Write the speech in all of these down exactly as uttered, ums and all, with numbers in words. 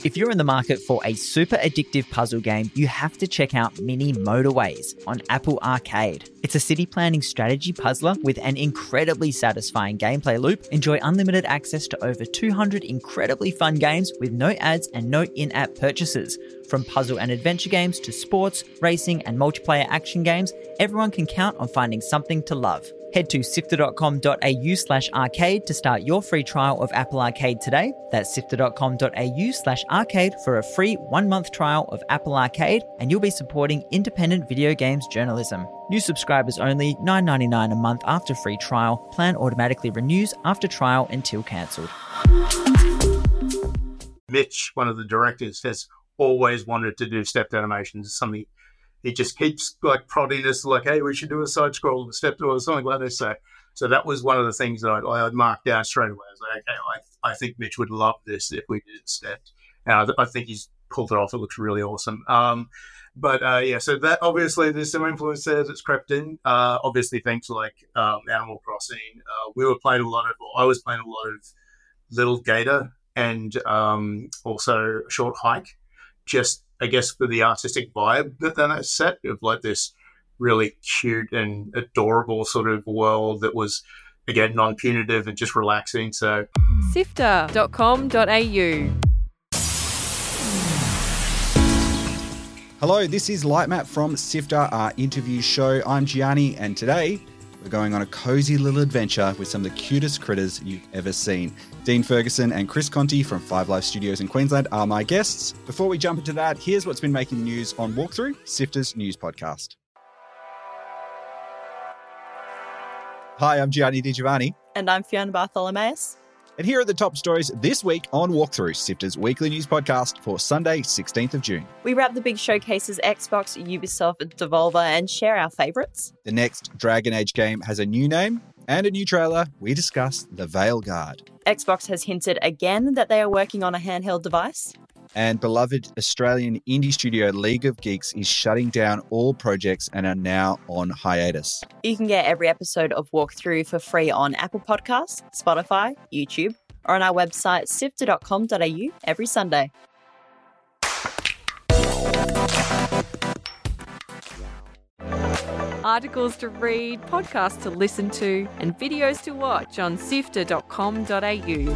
If you're in the market for a super addictive puzzle game, you have to check out Mini Motorways on Apple Arcade. It's a city planning strategy puzzler with an incredibly satisfying gameplay loop. Enjoy unlimited access to over two hundred incredibly fun games with no ads and no in-app purchases. From puzzle and adventure games to sports, racing and multiplayer action games, everyone can count on finding something to love. Head to sifter.com.au slash arcade to start your free trial of Apple Arcade today. That's sifter.com.au slash arcade for a free one-month trial of Apple Arcade, and you'll be supporting independent video games journalism. New subscribers only, nine dollars and ninety-nine cents a month after free trial. Plan automatically renews after trial until cancelled. Mitch, one of the directors, has always wanted to do stepped animations. It's something he just keeps like prodding us, like, hey, we should do a side scroll step or something like this. So, so that was one of the things that I, I marked down straight away. I was like, okay, I, I think Mitch would love this if we did stepped. And I, I think he's pulled it off. It looks really awesome. Um, but uh, yeah, so that obviously there's some influence there that's crept in. Uh, obviously, things like um, Animal Crossing. Uh, we were playing a lot of, or I was playing a lot of Little Gator and um, also Short Hike. Just, I guess, for the artistic vibe that that set of like this really cute and adorable sort of world that was, again, non-punitive and just relaxing. So sifter dot com dot a u. Hello, this is Lightmap from Sifter, our interview show. I'm Gianni, and today we're going on a cozy little adventure with some of the cutest critters you've ever seen. Dean Ferguson and Chris Conti from Five Live Studios in Queensland are my guests. Before we jump into that, here's what's been making the news on Walkthrough, Sifter's news podcast. Hi, I'm Gianni Di Giovanni. And I'm Fiona Bartholomeus. And here are the top stories this week on Walkthrough, Sifter's weekly news podcast for Sunday, sixteenth of June. We wrap the big showcases Xbox, Ubisoft, Devolver, and share our favourites. The next Dragon Age game has a new name and a new trailer. We discuss The Veilguard. Xbox has hinted again that they are working on a handheld device. And beloved Australian indie studio League of Geeks is shutting down all projects and are now on hiatus. You can get every episode of Walkthrough for free on Apple Podcasts, Spotify, YouTube, or on our website sifter dot com dot a u every Sunday. Articles to read, podcasts to listen to, and videos to watch on sifter dot com dot a u.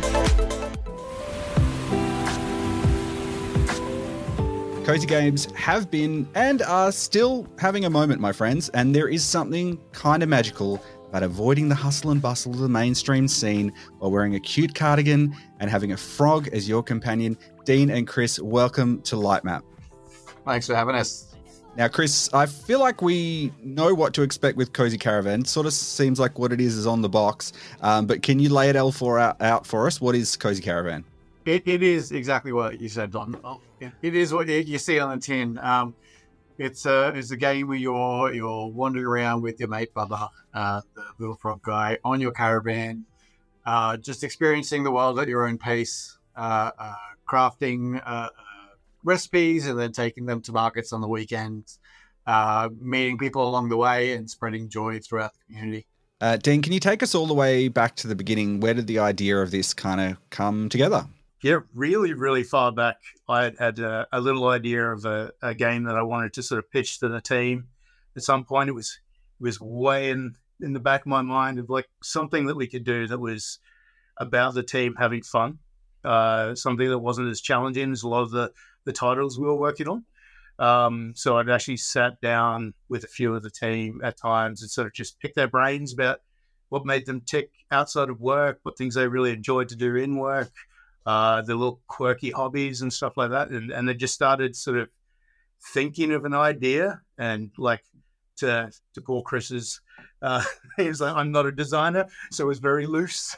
Cozy games have been and are still having a moment, my friends, and there is something kind of magical about avoiding the hustle and bustle of the mainstream scene while wearing a cute cardigan and having a frog as your companion. Dean and Chris, welcome to Lightmap. Thanks for having us. Now, Chris, I feel like we know what to expect with Cozy Caravan. Sort of seems like what it is is on the box, um, but can you lay it all for out, out for us? What is Cozy Caravan? It, it is exactly what you said, Don. Oh, yeah. It is what you, you see on the tin. Um, it's a it's a game where you're you're wandering around with your mate Bubba, uh, the little frog guy, on your caravan, uh, just experiencing the world at your own pace, uh, uh, crafting uh, uh, recipes and then taking them to markets on the weekends, uh, meeting people along the way and spreading joy throughout the community. Uh, Dean, can you take us all the way back to the beginning? Where did the idea of this kind of come together? Yeah, really, really far back, I had, had a, a little idea of a, a game that I wanted to sort of pitch to the team. At some point, it was it was way in, in the back of my mind of like something that we could do that was about the team having fun, uh, something that wasn't as challenging as a lot of the, the titles we were working on. Um, so I'd actually sat down with a few of the team at times and sort of just picked their brains about what made them tick outside of work, what things they really enjoyed to do in work, uh, the little quirky hobbies and stuff like that. And, and they just started sort of thinking of an idea and like to, to Paul Chris's, uh, he was like, I'm not a designer, so it was very loose.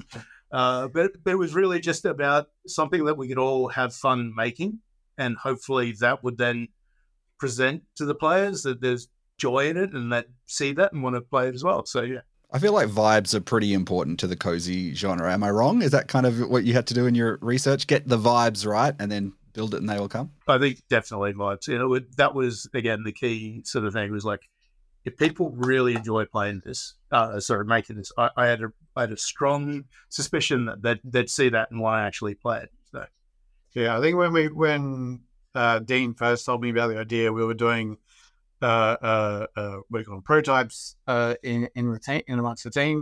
uh, but, but it was really just about something that we could all have fun making. And hopefully that would then present to the players that there's joy in it and that see that and want to play it as well. So, yeah. I feel like vibes are pretty important to the cozy genre. Am I wrong? Is that kind of what you had to do in your research? Get the vibes right and then build it and they will come? I think definitely vibes. You know, that was, again, the key sort of thing was like, if people really enjoy playing this, uh, sorry, making this, I, I had a I had a strong suspicion that they'd, they'd see that and want to actually play it. So. Yeah, I think when we when uh, Dean first told me about the idea, we were doing uh, uh, uh, what do you call them, prototypes uh, in in the team, in amongst the team,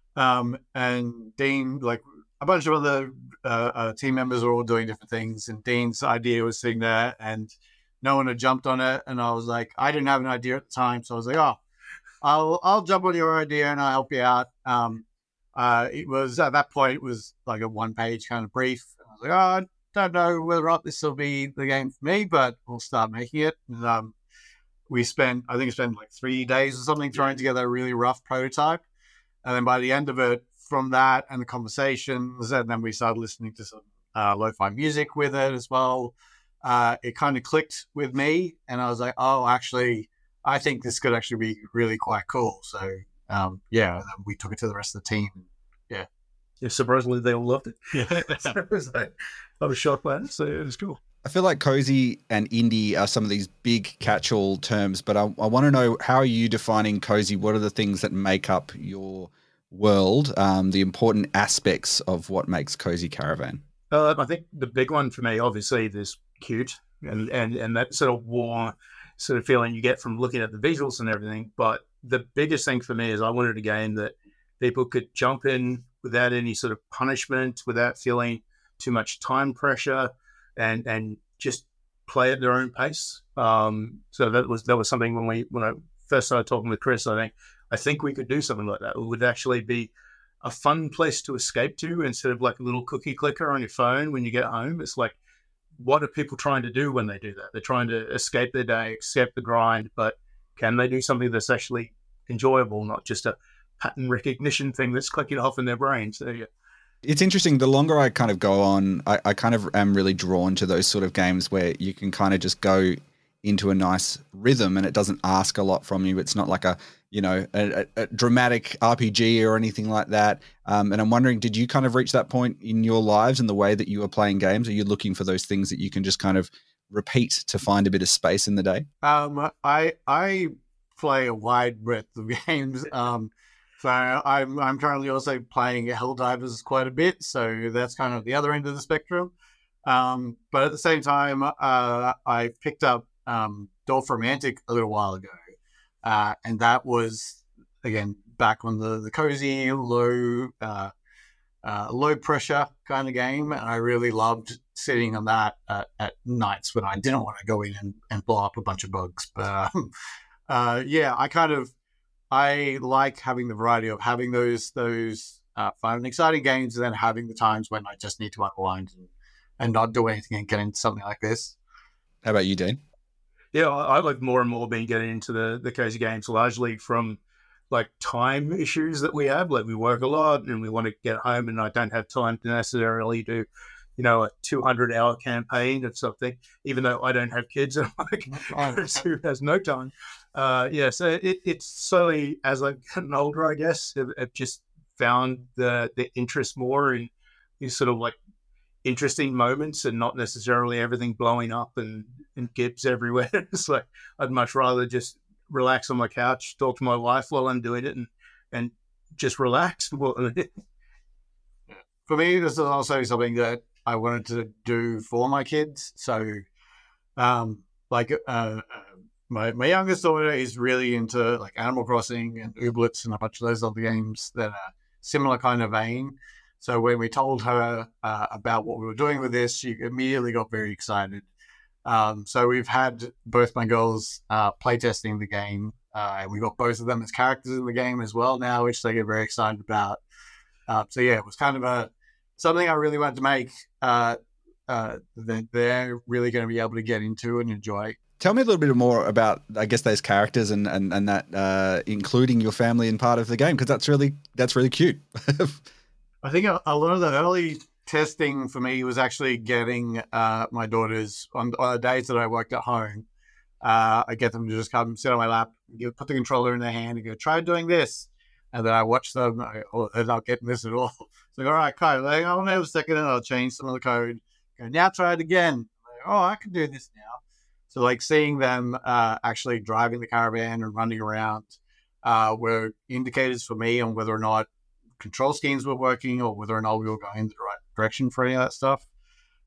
um, and Dean, like a bunch of other uh, uh, team members, were all doing different things, and Dean's idea was sitting there, and no one had jumped on it, and I was like, I didn't have an idea at the time, so I was like, oh, I'll I'll jump on your idea and I'll help you out. Um, uh, it was at that point it was like a one page kind of brief. I was like, oh, I don't know whether or not this will be the game for me, but we'll start making it. And, um, we spent I think we spent like three days or something throwing together a really rough prototype, and then by the end of it, from that and the conversations, and then we started listening to some uh, lo-fi music with it as well. Uh, it kind of clicked with me, and I was like, oh, actually, I think this could actually be really quite cool. So, um, yeah, we took it to the rest of the team. Yeah. Yeah, surprisingly, they all loved it. Yeah. I, was like, I was shocked by it, so it was cool. I feel like cozy and indie are some of these big catch-all terms, but I, I want to know, how are you defining cozy? What are the things that make up your world, um, the important aspects of what makes Cozy Caravan? Uh, I think the big one for me, obviously, there's cute, and, and, and that sort of warm sort of feeling you get from looking at the visuals and everything. But the biggest thing for me is I wanted a game that people could jump in without any sort of punishment, without feeling too much time pressure, and and just play at their own pace. Um, so that was that was something when we when I first started talking with Chris. I think I think we could do something like that. It would actually be a fun place to escape to instead of like a little cookie clicker on your phone when you get home. It's like, what are people trying to do when they do that? They're trying to escape their day, escape the grind, but can they do something that's actually enjoyable, not just a pattern recognition thing that's clicking off in their brain? So yeah. It's interesting. The longer I kind of go on, I, I kind of am really drawn to those sort of games where you can kind of just go into a nice rhythm and it doesn't ask a lot from you. It's not like a, you know, a, a dramatic R P G or anything like that. Um, and I'm wondering, did you kind of reach that point in your lives and the way that you were playing games? Are you looking for those things that you can just kind of repeat to find a bit of space in the day? Um, I I play a wide breadth of games. Um, so I'm I'm currently also playing Helldivers quite a bit. So that's kind of the other end of the spectrum. Um, but at the same time, uh, I picked up um, Dorfromantik a little while ago. Uh, and that was, again, back on the, the cozy, low uh, uh, low pressure kind of game. And I really loved sitting on that uh, at nights when I didn't want to go in and, and blow up a bunch of bugs. But um, uh, yeah, I kind of, I like having the variety of having those those uh, fun and exciting games, and then having the times when I just need to unwind and, and not do anything and get into something like this. How about you, Dean? Yeah, I- I've more and more been getting into the, the cozy games largely from like time issues that we have. Like we work a lot and we want to get home, and I don't have time to necessarily do, you know, a two hundred hour campaign of something, even though I don't have kids. I'm like, who has no time? Uh, yeah, so it, it's slowly, as I've gotten older, I guess, I've, I've just found the, the interest more in these sort of like interesting moments and not necessarily everything blowing up and, and gibbs everywhere. It's like, I'd much rather just relax on my couch, talk to my wife while I'm doing it, and, and just relax. For me, this is also something that I wanted to do for my kids. So, um, like, uh, my my youngest daughter is really into like Animal Crossing and Ooblets and a bunch of those other games that are similar kind of vein. So when we told her uh, about what we were doing with this, she immediately got very excited. Um, so we've had both my girls uh, playtesting the game, uh, and we got both of them as characters in the game as well now, which they get very excited about. Uh, so yeah, it was kind of a something I really wanted to make uh, uh, that they're really going to be able to get into and enjoy. Tell me a little bit more about, I guess, those characters and and, and that uh, including your family in part of the game, because that's really that's really cute. I think a, a lot of the early testing for me was actually getting uh, my daughters on, on the days that I worked at home. Uh, I get them to just come sit on my lap, give, put the controller in their hand, and go, try doing this. And then I watch them, I, oh, they're not getting this at all. It's like, all right, Kyle, like, I'll have a second and I'll change some of the code. Go, now try it again. Like, oh, I can do this now. So like seeing them uh, actually driving the caravan and running around uh, were indicators for me on whether or not control schemes were working or whether or not we were going in the right direction for any of that stuff.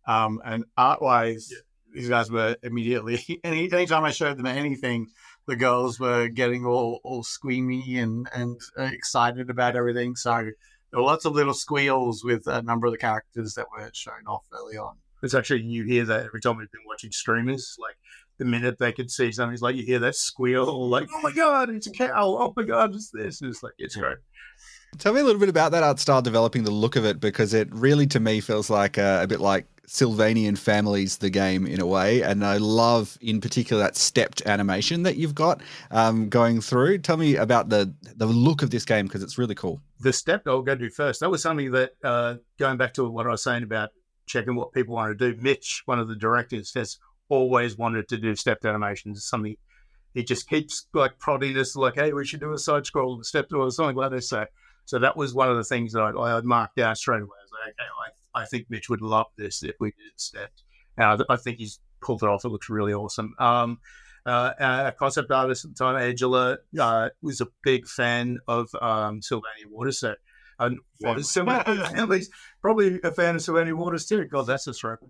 Um, and art-wise, yeah. these guys were immediately, any anytime I showed them anything, the girls were getting all, all squeamy and, and uh, excited about everything. So there were lots of little squeals with a number of the characters that were shown off early on. It's actually, you hear that every time we've been watching streamers, like the minute they could see something, it's like you hear that squeal, like, oh my God, it's a cow, oh my God, it's this. It's like, it's great. Tell me a little bit about that art style, developing the look of it, because it really, to me, feels like a, a bit like Sylvanian Families, the game, in a way. And I love, in particular, that stepped animation that you've got um, going through. Tell me about the the look of this game, because it's really cool. The step I'll go do first. That was something that, uh, going back to what I was saying about checking what people want to do, Mitch, one of the directors, has always wanted to do stepped animations. It's something he just keeps like prodding us, like, hey, we should do a side scroll and step or something like that. So, so that was one of the things that I, I had marked down straight away. I was like, okay, I, I think Mitch would love this if we did stepped. And I, I think he's pulled it off. It looks really awesome. Um, uh, our concept artist at the time, Angela, uh, was a big fan of um, Sylvania Waters. So, uh, Waters, Sylvania, at least probably a fan of Sylvania Waters too. God, that's a stroke.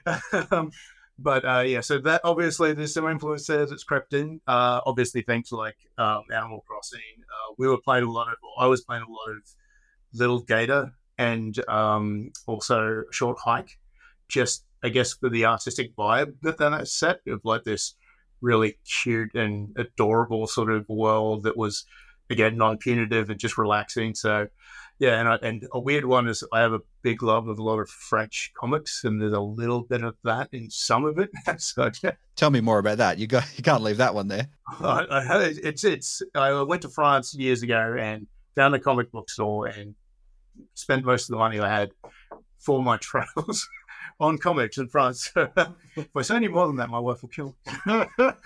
um, But uh, yeah, so that obviously there's some influence there that's crept in. Uh, obviously, things like um, Animal Crossing. Uh, we were playing a lot of, I was playing a lot of Little Gator and um, also Short Hike, just I guess for the artistic vibe that that set of like this really cute and adorable sort of world that was, again, non-punitive and just relaxing. So yeah, and I, and a weird one is I have a big love of a lot of French comics, and there's a little bit of that in some of it. So, yeah. Tell me more about that. You got you can't leave that one there. I, I had, it's it's. I went to France years ago and found a comic book store and spent most of the money I had for my travels on comics in France. So if I say any more than that, my wife will kill me.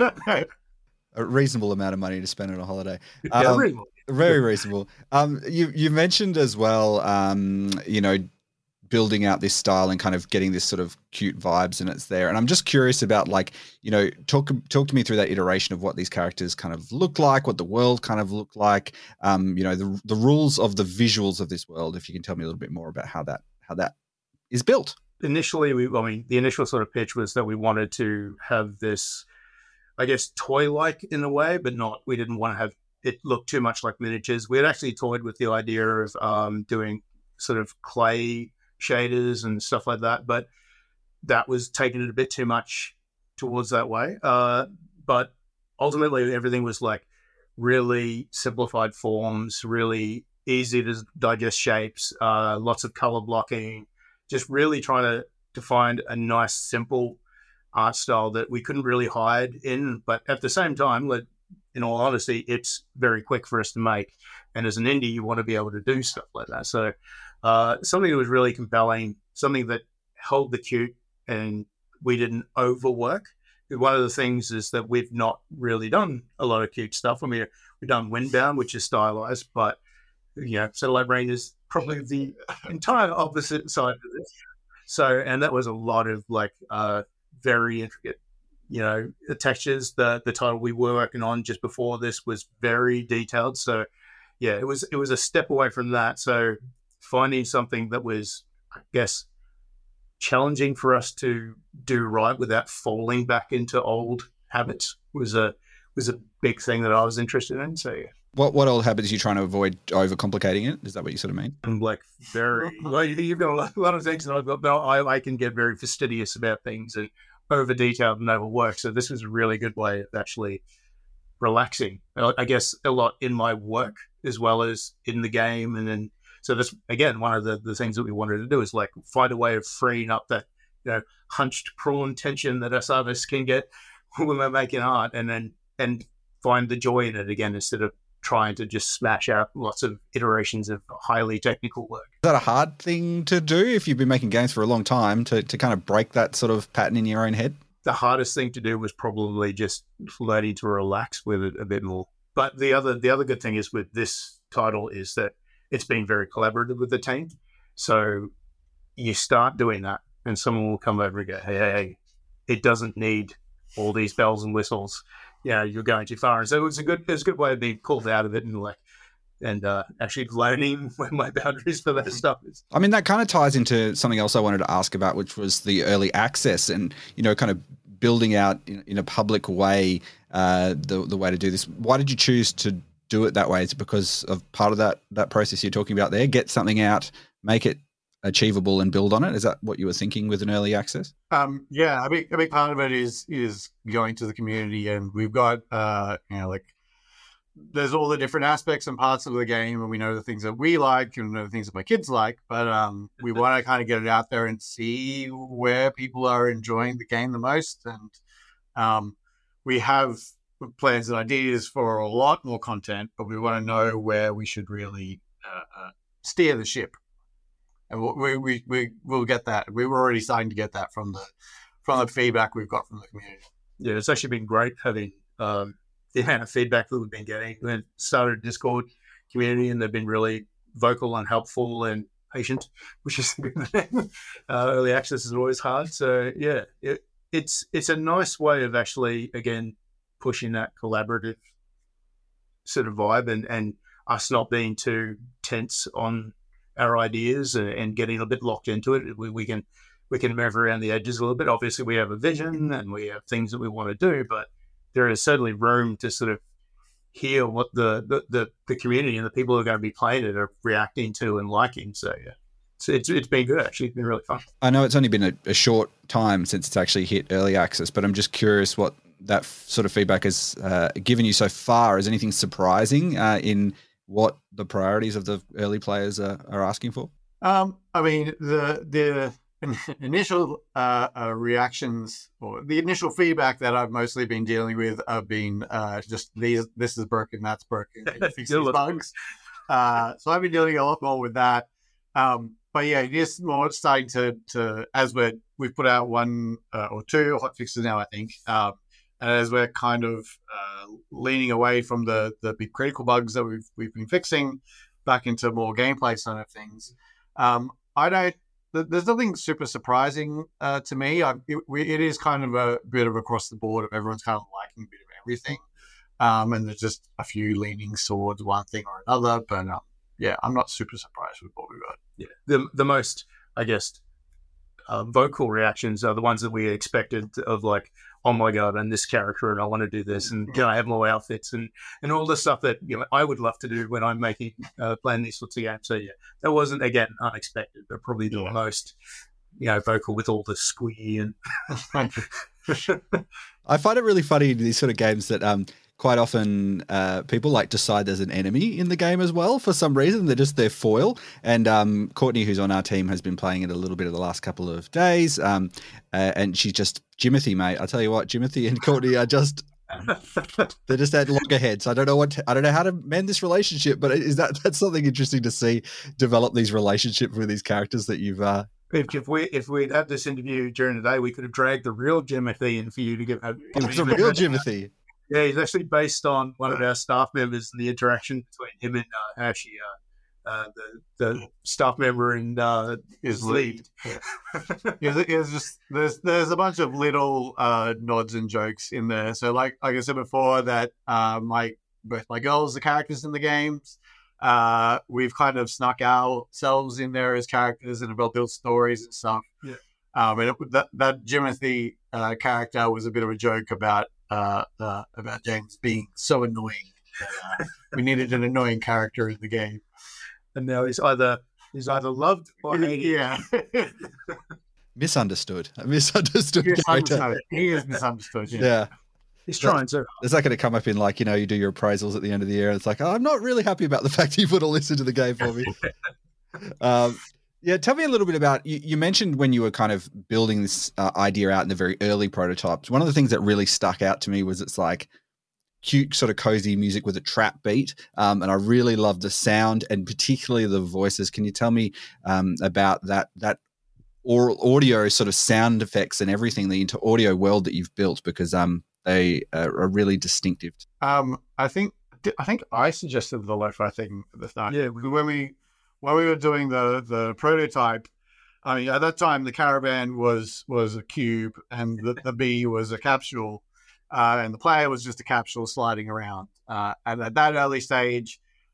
A reasonable amount of money to spend on a holiday. Yeah, um, reasonable. Very reasonable. Um, you you mentioned as well, um, you know, building out this style and kind of getting this sort of cute vibes, and it's there. And I'm just curious about, like, you know, talk talk to me through that iteration of what these characters kind of look like, what the world kind of looked like. Um, you know, the the rules of the visuals of this world. If you can tell me a little bit more about how that how that is built. Initially, we I mean, the initial sort of pitch was that we wanted to have this, I guess, toy-like in a way, but not. We didn't want to have it look too much like miniatures. We had actually toyed with the idea of um, doing sort of clay shaders and stuff like that, but that was taking it a bit too much towards that way. Uh, but ultimately, everything was like really simplified forms, really easy to digest shapes, uh, lots of color blocking, just really trying to, to find a nice, simple art style that we couldn't really hide in, but at the same time, like, in all honesty, it's very quick for us to make. And as an indie, you want to be able to do stuff like that. So uh, something that was really compelling, something that held the cute and we didn't overwork. One of the things is that we've not really done a lot of cute stuff. I mean, we've done Windbound, which is stylized, but, you know, Satellite Brain is probably the entire opposite side of this. So, and that was a lot of like uh, very intricate, you know, the textures. The the title we were working on just before this was very detailed. So yeah, it was it was a step away from that. So finding something that was, I guess, challenging for us to do right without falling back into old habits was a was a big thing that I was interested in. So yeah. What what old habits are you trying to avoid overcomplicating it? Is that what you sort of mean? I'm like very, well, you've got a lot, a lot of things, and I've got, I, I can get very fastidious about things and over detailed and overwork. So this was a really good way of actually relaxing, I guess, a lot in my work as well as in the game. And then, so this, again, one of the, the things that we wanted to do is like find a way of freeing up that, you know, hunched prawn tension that us artists can get when we're making art, and then, and find the joy in it again, instead of trying to just smash out lots of iterations of highly technical work. Is that a hard thing to do if you've been making games for a long time, to, to kind of break that sort of pattern in your own head? The hardest thing to do was probably just learning to relax with it a bit more. But the other the other good thing is with this title is that it's been very collaborative with the team. So you start doing that and someone will come over and go, hey, hey, hey, it doesn't need all these bells and whistles. Yeah, you're going too far. And so it was a good, it was a good way of being pulled out of it and like and uh, actually learning where my boundaries for that stuff is. I mean, that kind of ties into something else I wanted to ask about, which was the early access and, you know, kind of building out in, in a public way uh, the the way to do this. Why did you choose to do it that way? Is it because of part of that that process you're talking about there? Get something out, make it achievable, and build on it. Is that what you were thinking with an early access? Um, yeah, a big a big part of it is is going to the community, and we've got uh, you know like there's all the different aspects and parts of the game, and we know the things that we like and know the things that my kids like, but um, we want to kind of get it out there and see where people are enjoying the game the most, and um, we have plans and ideas for a lot more content, but we want to know where we should really uh, uh, steer the ship. And we we we will get that. We were already starting to get that from the from the feedback we've got from the community. Yeah, it's actually been great having um, the amount of feedback that we've been getting. We started a Discord community, and they've been really vocal and helpful and patient, which is uh, early access is always hard. So yeah, it, it's it's a nice way of actually again pushing that collaborative sort of vibe, and and us not being too tense on our ideas and, and getting a bit locked into it. We, we can we can move around the edges a little bit. Obviously, we have a vision and we have things that we want to do, but there is certainly room to sort of hear what the the, the, the community and the people who are going to be playing it are reacting to and liking. So yeah, so it's it's been good actually. It's been really fun. I know it's only been a, a short time since it's actually hit early access, but I'm just curious what that f- sort of feedback has uh, given you so far. Is anything surprising uh, in what the priorities of the early players are, are asking for? Um, I mean, the the initial uh, uh, reactions or the initial feedback that I've mostly been dealing with have been uh, just these. This is broken. That's broken. Fix these bugs. Uh, so I've been dealing a lot more with that. Um, but yeah, it is more starting to to as we're we've put out one uh, or two hot fixes now, I think. Um, And as we're kind of uh, leaning away from the, the big critical bugs that we've we've been fixing, back into more gameplay side of things, um, I don't. There's nothing super surprising uh, to me. I, it, it is kind of a bit of across the board of everyone's kind of liking a bit of everything, um, and there's just a few leaning towards one thing or another. But um, yeah, I'm not super surprised with what we got. Yeah, the the most I guess uh, vocal reactions are the ones that we expected of like, oh my God, and this character, and I want to do this, and can I have more outfits, and, and all the stuff that you know I would love to do when I'm making uh, playing these sorts of games. So yeah, that wasn't again unexpected, but probably the yeah. most you know vocal with all the squee and. I find it really funny in these sort of games that um quite often uh, people like decide there's an enemy in the game as well for some reason. They're just their foil. And um, Courtney, who's on our team, has been playing it a little bit of the last couple of days. Um, uh, and she's just Jimothy, mate. I tell you what, Jimothy and Courtney are just they're just at loggerheads. I don't know what to, I don't know how to mend this relationship, but is that that's something interesting to see develop these relationships with these characters that you've. Uh, If, if we if we'd had this interview during the day, we could have dragged the real Jimothy in for you to give. Oh, it's a real Jimothy. Yeah, he's actually based on one of our staff members and the interaction between him and uh, Hashi, uh, uh, the the staff member in uh, is lead. Yeah, there's just there's there's a bunch of little uh, nods and jokes in there. So like like I said before, that uh, my both my girls are characters in the games. Uh, we've kind of snuck ourselves in there as characters and have built stories and stuff. Yeah. Um, and it, that that Jimothy uh, character was a bit of a joke about. Uh, uh, about James being so annoying that uh, we needed an annoying character in the game, and now he's either he's either loved or hated. Yeah, misunderstood. A misunderstood character. He is misunderstood. Yeah, yeah. He's trying to. Is that going to come up in like you know you do your appraisals at the end of the year? And it's like oh, I'm not really happy about the fact that you put all this into the game for me. um, Yeah, tell me a little bit about, you, you mentioned when you were kind of building this uh, idea out in the very early prototypes, one of the things that really stuck out to me was it's like cute sort of cozy music with a trap beat. Um, and I really love the sound and particularly the voices. Can you tell me um, about that, that oral audio sort of sound effects and everything, the into audio world that you've built, because um, they are really distinctive. Um, I think, I think I suggested the lo-fi thing at the start. Yeah. When we, When we were doing the, the prototype, I mean, at that time, the caravan was was a cube and the, the bee was a capsule, uh, and the player was just a capsule sliding around. Uh, and at that early stage,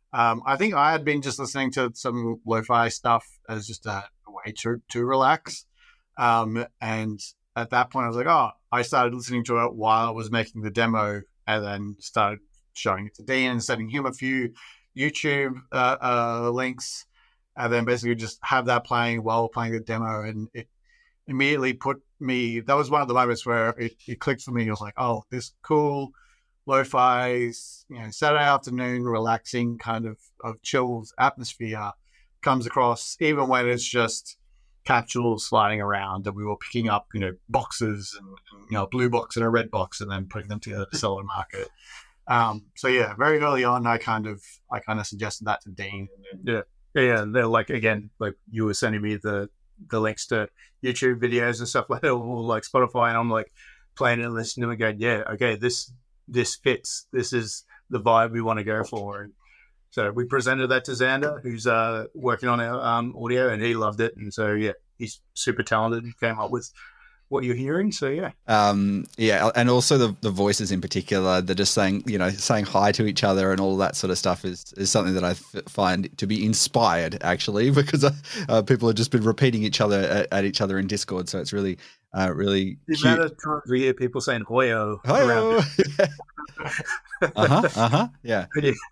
Um, I think I had been just listening to some lo-fi stuff as just a, a way to to relax. Um, and at that point, I was like, oh, I started listening to it while I was making the demo, and then started showing it to Dean and sending him a few YouTube uh, uh, links, and then basically just have that playing while playing the demo, and it immediately put me. That was one of the moments where it, it clicked for me. It was like, oh, this cool lo-fi, you know, Saturday afternoon, relaxing kind of of chills atmosphere comes across, even when it's just capsules sliding around, and we were picking up, you know, boxes and, and you know, a blue box and a red box, and then putting them together to sell on market. Um, so yeah, very early on, I kind of, I kind of suggested that to Dean. And Yeah, yeah. They're like, again, like you were sending me the the links to YouTube videos and stuff like that, or like Spotify, and I'm like playing it and listening to it, going, yeah, okay, this this fits. This is the vibe we want to go for. And so we presented that to Xander, who's uh, working on our um, audio, and he loved it. And so yeah, he's super talented and came up with what you're hearing. So yeah, um, yeah, and also the the voices in particular, they're just saying, you know, saying hi to each other and all that sort of stuff is is something that I f- find to be inspired actually, because uh, people have just been repeating each other at, at each other in Discord. So it's really, uh, really the cute. amount of times we hear people saying "hoyo" Hi-yo. around. uh huh. Uh huh. Yeah.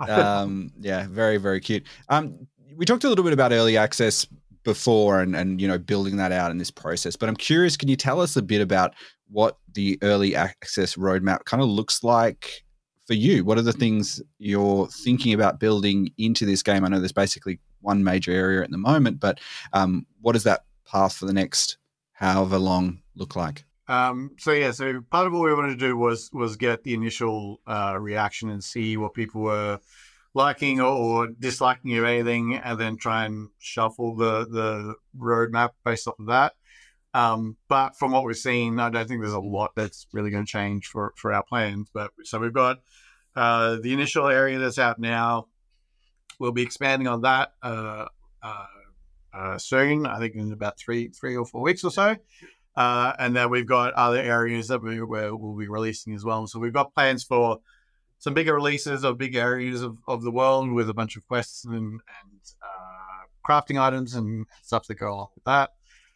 Um, yeah. Very, very cute. Um, we talked a little bit about early access before, and and you know, building that out in this process. But I'm curious, can you tell us a bit about what the early access roadmap kind of looks like for you? What are the things you're thinking about building into this game? I know there's basically one major area at the moment, but um, what does that path for the next however long look like? Um, so yeah, so part of what we wanted to do was was get the initial uh, reaction and see what people were liking or, or disliking of anything, and then try and shuffle the the roadmap based off of that. Um, but from what we've seen, I don't think there's a lot that's really going to change for for our plans. But so we've got uh, the initial area that's out now. We'll be expanding on that uh, uh, uh, soon. I think in about three three or four weeks or so. Uh, and then we've got other areas that we where we'll be releasing as well. So we've got plans for some bigger releases of big areas of, of the world with a bunch of quests and, and uh, crafting items and stuff that go along with that.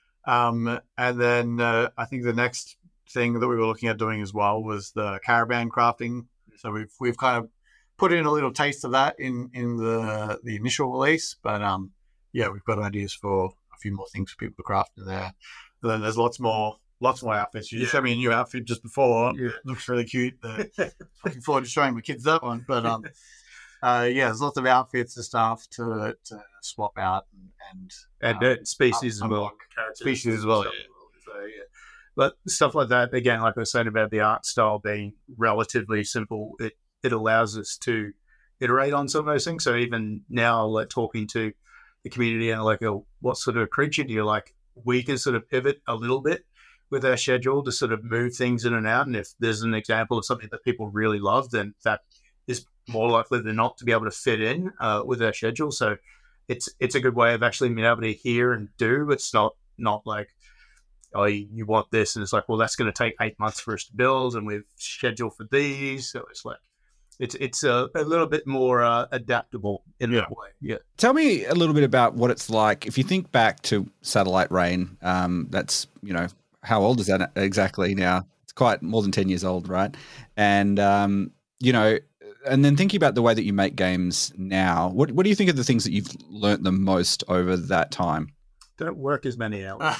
Um, and then uh, I think the next thing that we were looking at doing as well was the caravan crafting. So we've we've kind of put in a little taste of that in in the the initial release. But um, yeah, we've got ideas for a few more things for people to craft in there. And then there's lots more, lots more outfits. You just Yeah. showed me a new outfit just before. Yeah. It looks really cute. Uh, looking forward to showing my kids that one. But um, uh, yeah, there's lots of outfits and stuff to to swap out and, and and um, uh, species as well, unlock characters species as and well. stuff. Yeah. So yeah, but stuff like that again, like I was saying about the art style being relatively simple, it it allows us to iterate on some of those things. So even now, like talking to the community and like, oh, what sort of creature do you like? We can sort of pivot a little bit with our schedule to sort of move things in and out. And if there's an example of something that people really love, then that is more likely than not to be able to fit in uh, with our schedule. So it's it's a good way of actually being able to hear and do. It's not not like, oh, you, you want this, and it's like, well, that's going to take eight months for us to build, and we've scheduled for these. So it's like, it's it's a, a little bit more uh, adaptable in Yeah. that way. Yeah. Tell me a little bit about what it's like. If you think back to Satellite Rain, um, that's, you know, how old is that exactly now? It's quite more than ten years old, right? And, um, you know, and then thinking about the way that you make games now, what, what do you think are the things that you've learnt the most over that time? Don't work as many hours.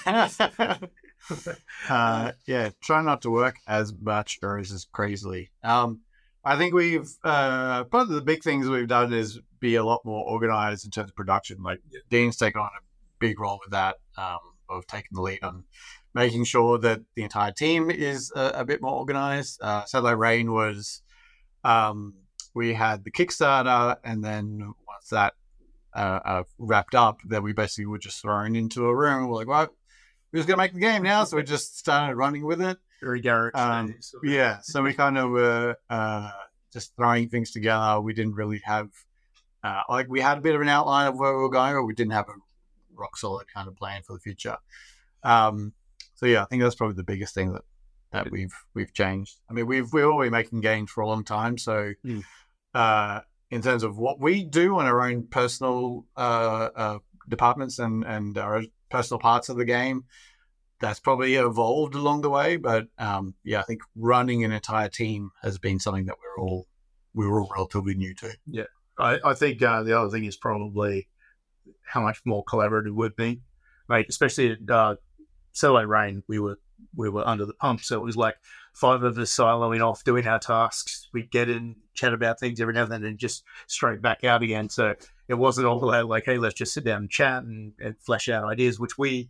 uh, yeah, try not to work as much or as crazily. Um, I think we've uh, part of the big things we've done is be a lot more organized in terms of production. Like Dean's taken on a big role with that, um, of taking the lead on making sure that the entire team is a, a bit more organized. Uh, Satellite Rain was, um, we had the Kickstarter, and then once that uh, uh, wrapped up, then we basically were just thrown into a room. We're like, well, we're just going to make the game now. So we just started running with it. Very garage. Um, sort of. yeah, so we kind of were uh, just throwing things together. We didn't really have, uh, like, we had a bit of an outline of where we were going, but we didn't have a rock solid kind of plan for the future. Um, so yeah, I think that's probably the biggest thing that, that we've we've changed. I mean, we've we've already making games for a long time, so Mm. uh, in terms of what we do on our own personal uh, uh, departments and, and our personal parts of the game, that's probably evolved along the way. But um, yeah, I think running an entire team has been something that we're all we were all relatively new to. Yeah, I, I think uh, the other thing is probably how much more collaborative we've been, right? Especially at uh, Satellite Rain, we were we were under the pump, so it was like five of us siloing off, doing our tasks. We'd get in, chat about things every now and then, and just straight back out again. So it wasn't all like, hey, let's just sit down and chat and, and flesh out ideas, which we,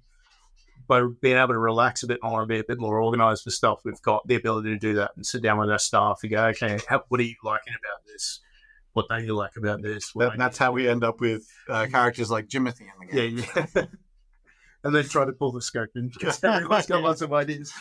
by being able to relax a bit more and be a bit more organized for stuff, we've got the ability to do that and sit down with our staff and go, okay, how, what are you liking about this? What don't you like about this? That, that's how we end up with uh, characters like Jimothy in the game. Yeah, yeah. And then try to pull the scope in because everyone's got lots of ideas.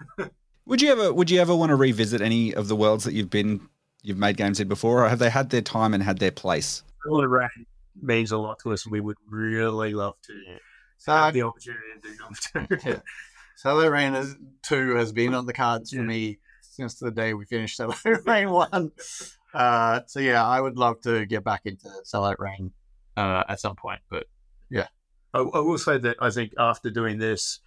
Would you ever Would you ever want to revisit any of the worlds that you've been you've made games in before, or have they had their time and had their place? Satellite Rain means a lot to us, and we would really love to So have the opportunity to do them too. Yeah. Satellite Rain is, two has been on the cards for Yeah. me since the day we finished Satellite Rain one. Uh, so yeah, I would love to get back into Satellite Rain uh, at some point. But yeah, I, I will say that I think after doing this,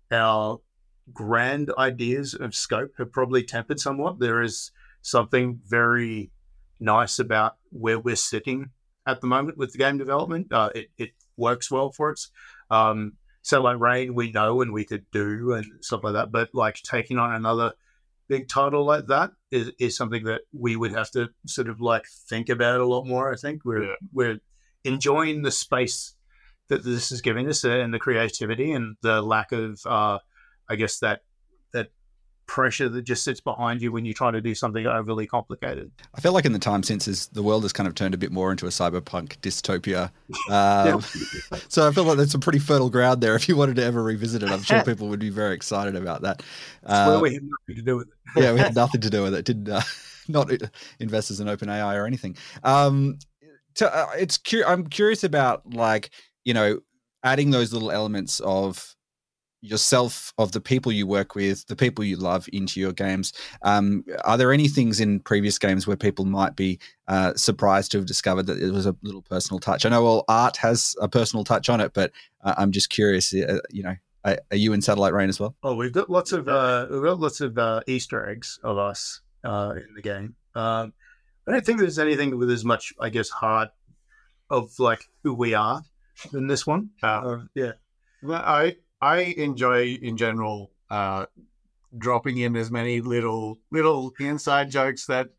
our grand ideas of scope have probably tempered somewhat. There is something very nice about where we're sitting at the moment with the game development. Uh, it, it works well for us. Um, Satellite Rain, we know and we could do and stuff like that. But like taking on another big title like that is, is something that we would have to sort of like think about a lot more. I think we're Yeah. we're enjoying the space that this is giving us and the creativity and the lack of, uh, I guess that that pressure that just sits behind you when you try to do something overly complicated. I feel like in the time since is the world has kind of turned a bit more into a cyberpunk dystopia. Um, so I feel like there's some pretty fertile ground there. If you wanted to ever revisit it, I'm sure people would be very excited about that. That's Uh, where we have nothing to do with it. yeah, we had nothing to do with it. Did uh, not investors in OpenAI or anything. Um, to, uh, it's cu- I'm curious about like you know adding those little elements of yourself, of the people you work with, the people you love into your games. Um, are there any things in previous games where people might be uh, surprised to have discovered that it was a little personal touch? I know all art has a personal touch on it, but uh, I'm just curious. Uh, you know, are, are you in Satellite Rain as well? Oh, we've got lots of uh, we've got lots of uh, Easter eggs of us uh, in the game. Um, I don't think there's anything with as much, I guess, heart of like who we are than this one. Uh, Uh, yeah, Well, I I enjoy in general uh, dropping in as many little little inside jokes that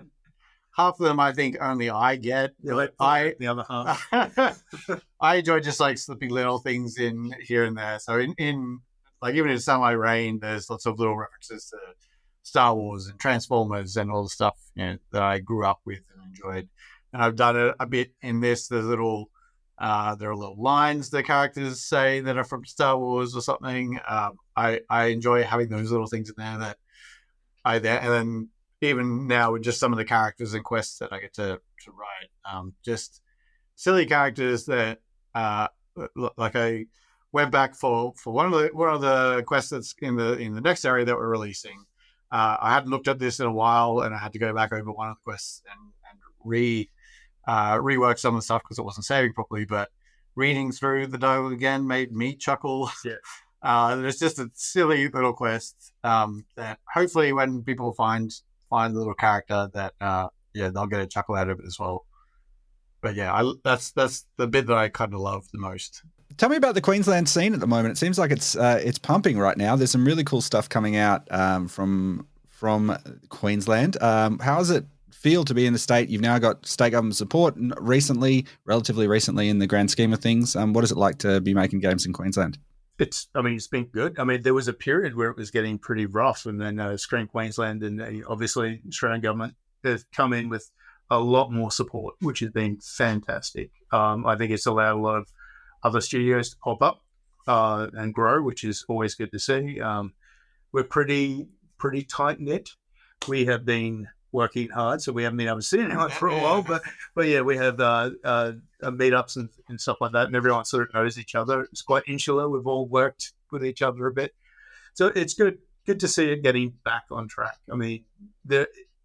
half of them I think only I get. yeah like, I the other half. I enjoy just like slipping little things in here and there. So in, in like even in Satellite Rain, there's lots of little references to Star Wars and Transformers and all the stuff you know, that I grew up with and enjoyed. And I've done it a bit in this. There's little uh, there are little lines the characters say that are from Star Wars or something. Um, I I enjoy having those little things in there that I there and then even now with just some of the characters and quests that I get to to write, um, just silly characters that uh, like I went back for, for one of the one of the quests that's in the in the next area that we're releasing. Uh, I hadn't looked at this in a while, and I had to go back over one of the quests and, and re uh, rework some of the stuff because it wasn't saving properly. But reading through the dialogue again made me chuckle. Yeah. Uh, there's just a silly little quest um, that hopefully when people find find the little character that uh, yeah they'll get a chuckle out of it as well. But yeah, I, that's that's the bit that I kind of love the most. Tell me about the Queensland scene at the moment. It seems like it's uh, it's pumping right now. There's some really cool stuff coming out um, from from Queensland. Um, how does it feel to be in the state? You've now got state government support recently, relatively recently in the grand scheme of things. Um, what is it like to be making games in Queensland? It's, I mean, it's been good. I mean, there was a period where it was getting pretty rough, and then uh, Screen Queensland and uh, obviously Australian government have come in with a lot more support, which has been fantastic. Um, I think it's allowed a lot of other studios to pop up uh, and grow, which is always good to see. Um, we're pretty pretty tight knit. We have been working hard, so we haven't been able to see anyone for a while. But but yeah, we have uh, uh, meetups and, and stuff like that, and everyone sort of knows each other. It's quite insular. We've all worked with each other a bit, so it's good good to see it getting back on track. I mean, there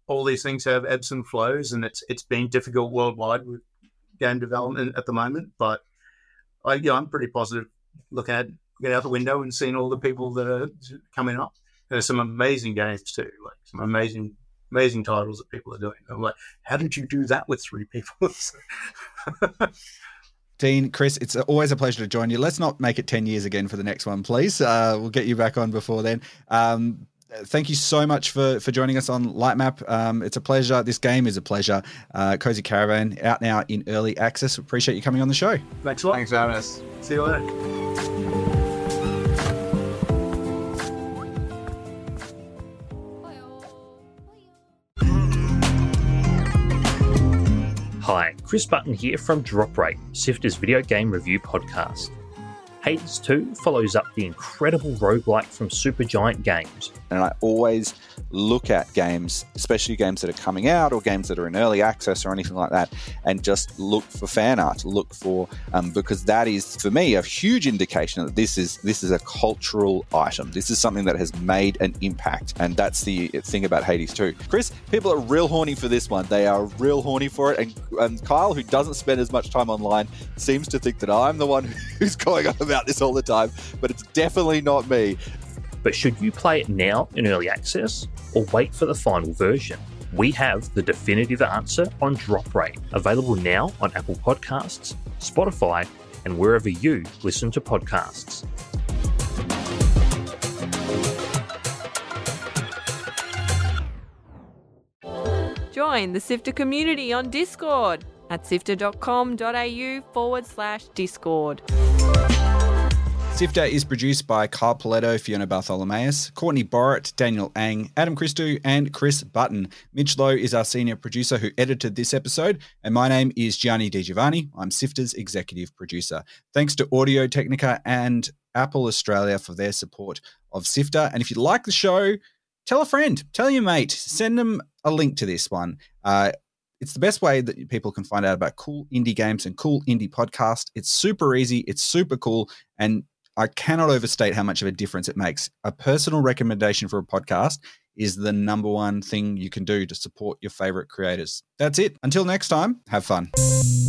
all these things have ebbs and flows, and it's it's been difficult worldwide with game development at the moment. But I, yeah, I'm pretty positive looking at looking out the window and seeing all the people that are coming up. There's some amazing games too, like some amazing, amazing titles that people are doing. I'm like, how did you do that with three people? Dean, Chris, it's always a pleasure to join you. Let's not make it ten years again for the next one, please. Uh, we'll get you back on before then. Um, thank you so much for, for joining us on Lightmap. Um, it's a pleasure. This game is a pleasure. Uh, Cozy Caravan out now in early access. Appreciate you coming on the show. Thanks a lot. Thanks for having us. See you later. Hi, Chris Button here from Drop Rate, Sifter's video game review podcast. Hades two follows up the incredible roguelike from Supergiant Games. And I always look at games, especially games that are coming out or games that are in early access or anything like that, and just look for fan art, look for, um, because that is, for me, a huge indication that this is this is a cultural item. This is something that has made an impact, and that's the thing about Hades two. Chris, people are real horny for this one. They are real horny for it, and, and Kyle, who doesn't spend as much time online, seems to think that I'm the one who's going on about this all the time, but it's definitely not me. But should you play it now in early access or wait for the final version? We have the definitive answer on Drop Rate, available now on Apple Podcasts, Spotify, and wherever you listen to podcasts. Join the Sifter community on Discord at sifter.com.au forward slash Discord. Sifter is produced by Kyle Paletto, Fiona Bartholomaeus, Courtney Borrett, Daniel Ang, Adam Christou, and Chris Button. Mitch Lowe is our senior producer who edited this episode, and my name is Gianni Di Giovanni. I'm Sifter's executive producer. Thanks to Audio Technica and Apple Australia for their support of Sifter. And if you like the show, tell a friend, tell your mate, send them a link to this one. Uh, It's the best way that people can find out about cool indie games and cool indie podcasts. It's super easy. It's super cool. And I cannot overstate how much of a difference it makes. A personal recommendation for a podcast is the number one thing you can do to support your favorite creators. That's it. Until next time, have fun.